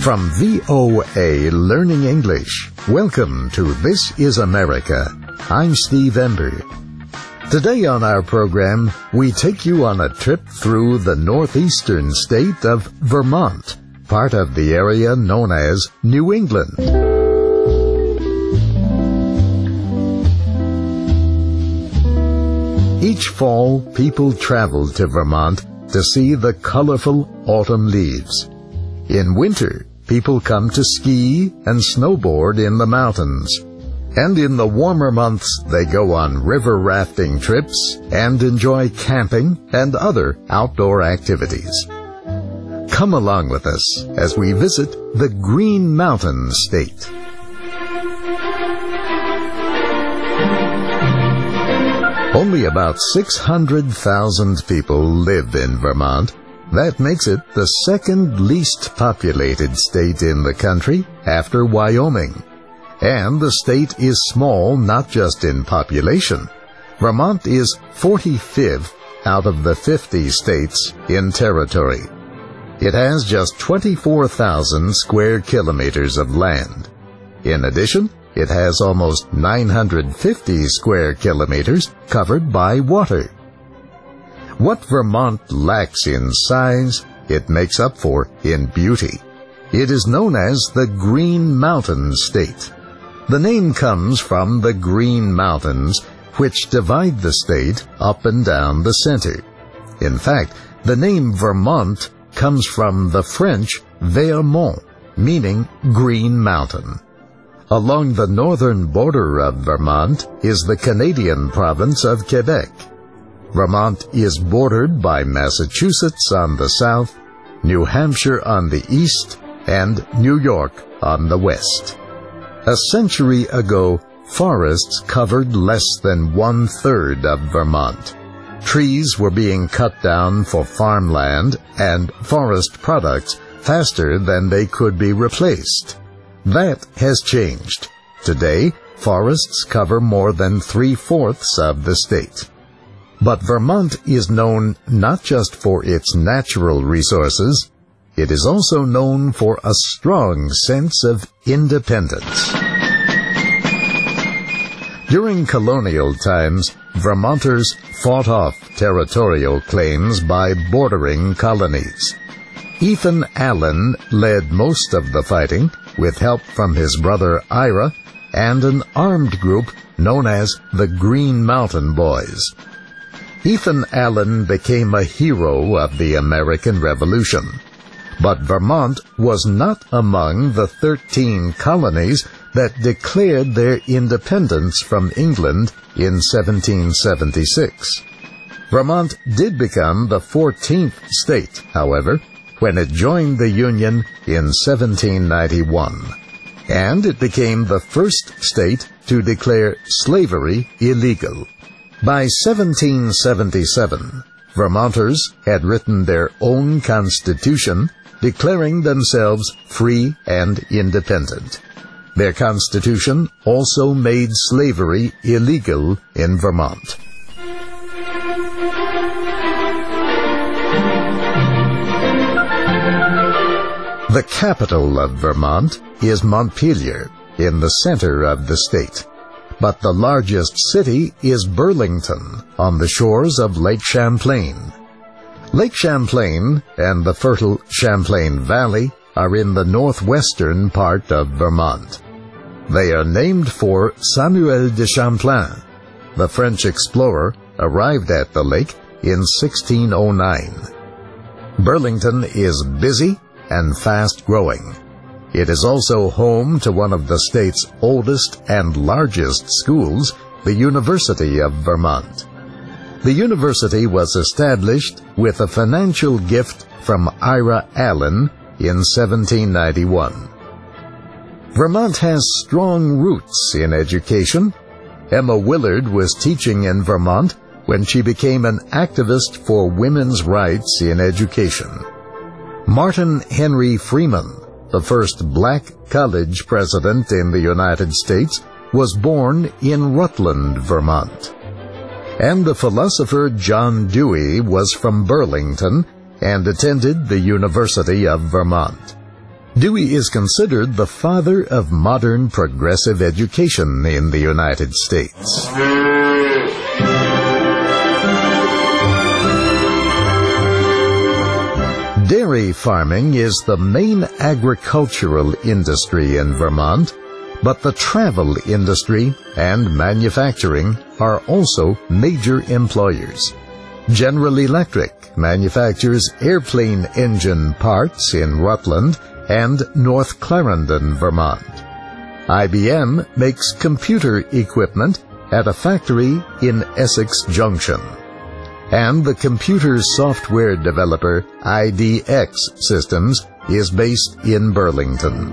From VOA Learning English, welcome to This is America. I'm Steve Ember. Today on our program, we take you on a trip through the northeastern state of Vermont, part of the area known as New England. Each fall, people travel to Vermont to see the colorful autumn leaves. In winter, people come to ski and snowboard in the mountains. And in the warmer months, they go on river rafting trips and enjoy camping and other outdoor activities. Come along with us as we visit the Green Mountain State. Only about 600,000 people live in Vermont. That makes it the second least populated state in the country after Wyoming. And the state is small not just in population. Vermont is 45th out of the 50 states in territory. It has just 24,000 square kilometers of land. In addition, it has almost 950 square kilometers covered by water. What Vermont lacks in size, it makes up for in beauty. It is known as the Green Mountain State. The name comes from the Green Mountains, which divide the state up and down the center. In fact, the name Vermont comes from the French Vermont, meaning Green Mountain. Along the northern border of Vermont is the Canadian province of Quebec. Vermont is bordered by Massachusetts on the south, New Hampshire on the east, and New York on the west. A century ago, forests covered less than 1/3 of Vermont. Trees were being cut down for farmland and forest products faster than they could be replaced. That has changed. Today, forests cover more than 3/4 of the state. But Vermont is known not just for its natural resources, it is also known for a strong sense of independence. During colonial times, Vermonters fought off territorial claims by bordering colonies. Ethan Allen led most of the fighting, with help from his brother Ira and an armed group known as the Green Mountain Boys. Ethan Allen became a hero of the American Revolution. But Vermont was not among the 13 colonies that declared their independence from England in 1776. Vermont did become the 14th state, however, when it joined the Union in 1791. And it became the first state to declare slavery illegal. By 1777, Vermonters had written their own constitution, declaring themselves free and independent. Their constitution also made slavery illegal in Vermont. The capital of Vermont is Montpelier, in the center of the state. But the largest city is Burlington, on the shores of Lake Champlain. Lake Champlain and the fertile Champlain Valley are in the northwestern part of Vermont. They are named for Samuel de Champlain. The French explorer arrived at the lake in 1609. Burlington is busy and fast-growing. It is also home to one of the state's oldest and largest schools, the University of Vermont. The university was established with a financial gift from Ira Allen in 1791. Vermont has strong roots in education. Emma Willard was teaching in Vermont when she became an activist for women's rights in education. Martin Henry Freeman, the first black college president in the United States, was born in Rutland, Vermont. And the philosopher John Dewey was from Burlington and attended the University of Vermont. Dewey is considered the father of modern progressive education in the United States. Dairy farming is the main agricultural industry in Vermont, but the travel industry and manufacturing are also major employers. General Electric manufactures airplane engine parts in Rutland and North Clarendon, Vermont. IBM makes computer equipment at a factory in Essex Junction. And the computer software developer IDX Systems is based in Burlington.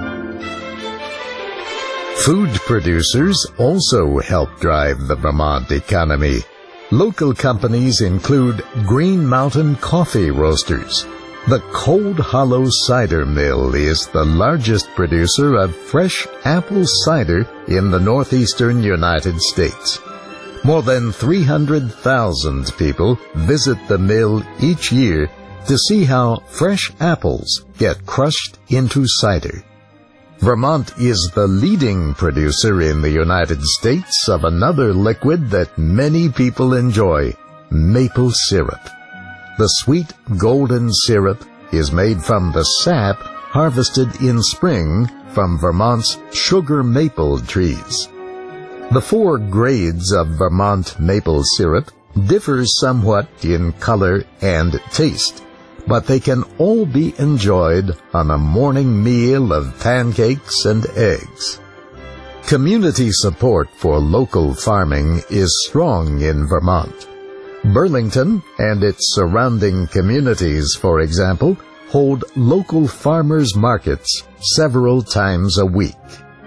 Food producers also help drive the Vermont economy. Local companies include Green Mountain Coffee Roasters. The Cold Hollow Cider Mill is the largest producer of fresh apple cider in the northeastern United States. More than 300,000 people visit the mill each year to see how fresh apples get crushed into cider. Vermont is the leading producer in the United States of another liquid that many people enjoy, maple syrup. The sweet golden syrup is made from the sap harvested in spring from Vermont's sugar maple trees. The 4 grades of Vermont maple syrup differ somewhat in color and taste, but they can all be enjoyed on a morning meal of pancakes and eggs. Community support for local farming is strong in Vermont. Burlington and its surrounding communities, for example, hold local farmers' markets several times a week.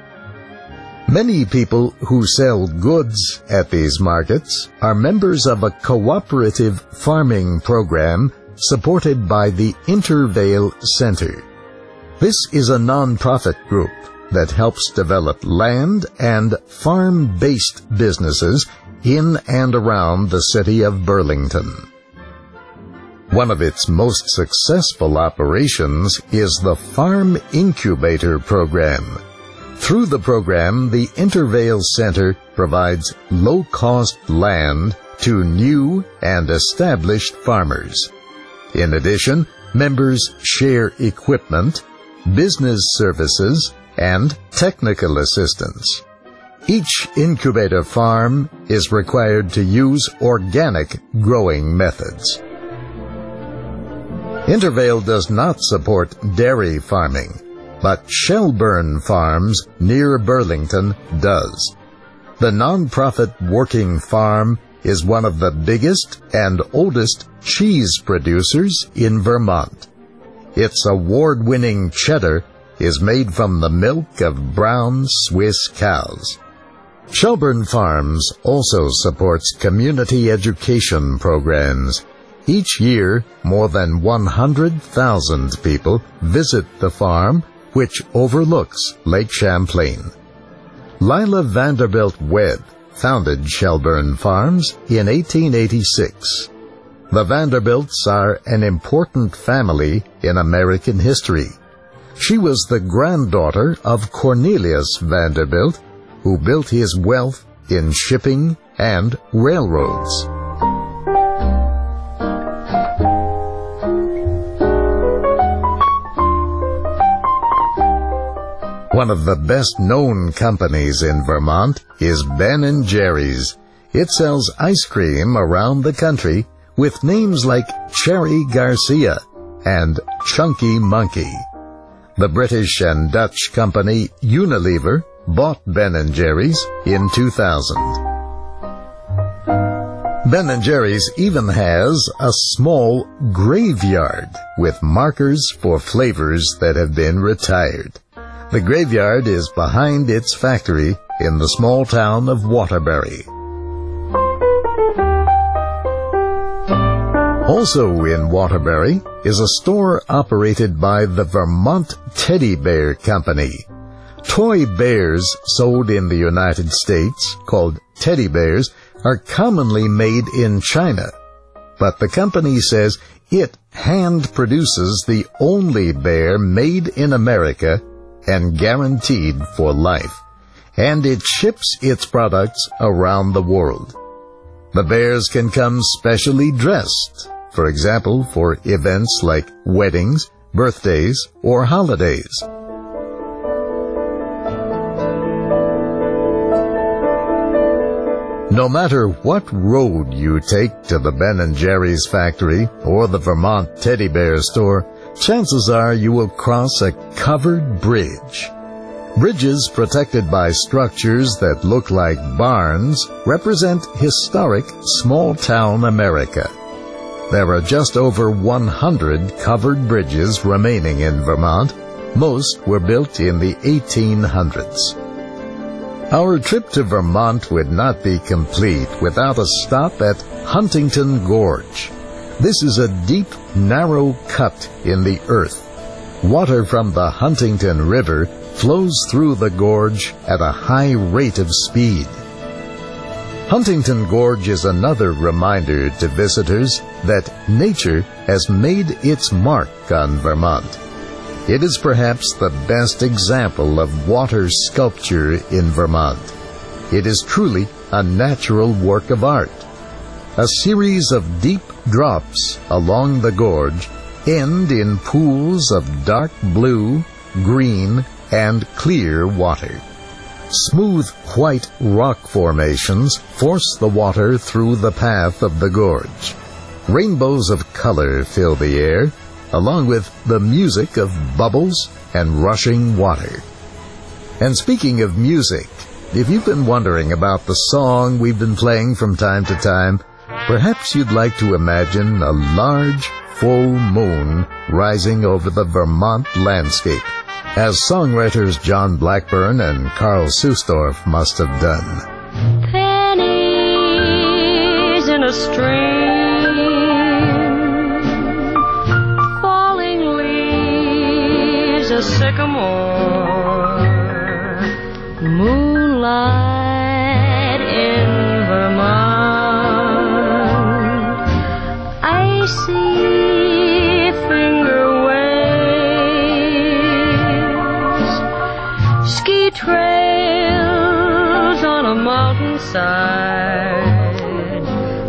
Many people who sell goods at these markets are members of a cooperative farming program supported by the Intervale Center. This is a nonprofit group that helps develop land and farm-based businesses in and around the city of Burlington. One of its most successful operations is the Farm Incubator Program. Through the program, the Intervale Center provides low-cost land to new and established farmers. In addition, members share equipment, business services, and technical assistance. Each incubator farm is required to use organic growing methods. Intervale does not support dairy farming, but Shelburne Farms near Burlington does. The nonprofit working farm is one of the biggest and oldest cheese producers in Vermont. Its award-winning cheddar is made from the milk of brown Swiss cows. Shelburne Farms also supports community education programs. Each year, more than 100,000 people visit the farm, which overlooks Lake Champlain. Lila Vanderbilt Webb founded Shelburne Farms in 1886. The Vanderbilts are an important family in American history. She was the granddaughter of Cornelius Vanderbilt, who built his wealth in shipping and railroads. One of the best-known companies in Vermont is Ben & Jerry's. It sells ice cream around the country with names like Cherry Garcia and Chunky Monkey. The British and Dutch company Unilever bought Ben & Jerry's in 2000. Ben & Jerry's even has a small graveyard with markers for flavors that have been retired. The graveyard is behind its factory in the small town of Waterbury. Also in Waterbury is a store operated by the Vermont Teddy Bear Company. Toy bears sold in the United States, called teddy bears, are commonly made in China. But the company says It hand produces the only bear made in America and guaranteed for life, and it ships its products around the world. The bears can come specially dressed, for example, for events like weddings, birthdays, or holidays. No matter what road you take to the Ben & Jerry's factory or the Vermont Teddy Bear store, chances are you will cross a covered bridge. Bridges protected by structures that look like barns represent historic small-town America. There are just over 100 covered bridges remaining in Vermont. Most were built in the 1800s. Our trip to Vermont would not be complete without a stop at Huntington Gorge. This is a deep, narrow cut in the earth. Water from the Huntington River flows through the gorge at a high rate of speed. Huntington Gorge is another reminder to visitors that nature has made its mark on Vermont. It is perhaps the best example of water sculpture in Vermont. It is truly a natural work of art. A series of deep drops along the gorge end in pools of dark blue, green, and clear water. Smooth white rock formations force the water through the path of the gorge. Rainbows of color fill the air, along with the music of bubbles and rushing water. And speaking of music, if you've been wondering about the song we've been playing from time to time, perhaps you'd like to imagine a large, full moon rising over the Vermont landscape, as songwriters John Blackburn and Carl Susdorf must have done. Pennies in a stream, a sycamore, moonlight in Vermont, icy finger waves, ski trails on a mountainside,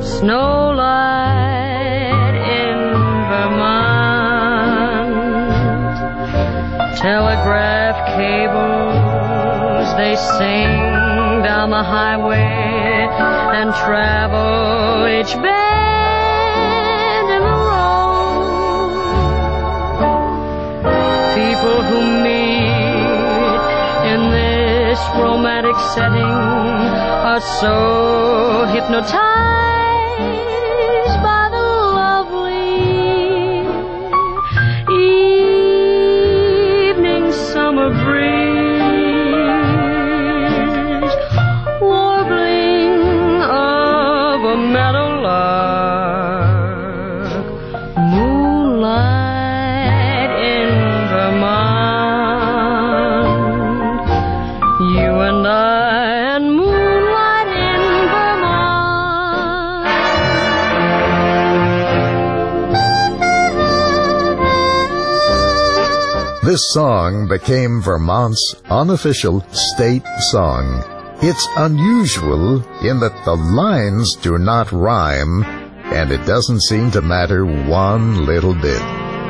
snowlight in Vermont, telegraph cables, they sing down the highway and travel each bend in the road. People who meet in this romantic setting are so hypnotized by the lovely summer breeze, warbling of a meadowlark, moonlight in Vermont, you and I and moonlight in Vermont. This song became Vermont's unofficial state song. It's unusual in that the lines do not rhyme, and it doesn't seem to matter one little bit.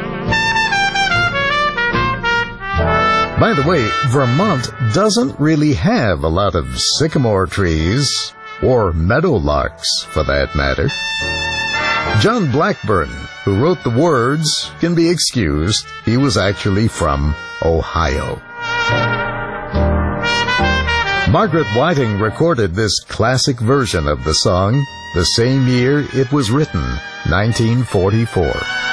By the way, Vermont doesn't really have a lot of sycamore trees, or meadowlarks for that matter. John Blackburn, who wrote the words, can be excused. He was actually from Ohio. Margaret Whiting recorded this classic version of the song the same year it was written, 1944.